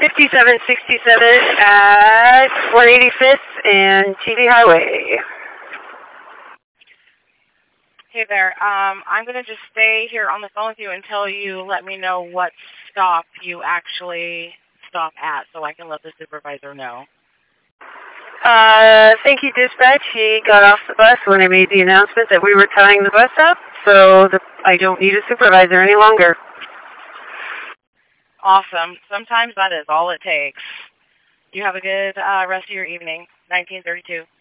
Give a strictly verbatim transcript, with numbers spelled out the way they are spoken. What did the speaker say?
fifty-seven sixty-seven at one eighty-fifth and T V Highway. Hey there. Um, I'm going to just stay here on the phone with you until you let me know what stop you actually stop at so I can let the supervisor know. Uh, thank you, dispatch. He got off the bus when I made the announcement that we were tying the bus up, so the, I don't need a supervisor any longer. Awesome. Sometimes that is all it takes. You have a good uh, rest of your evening. nineteen thirty-two.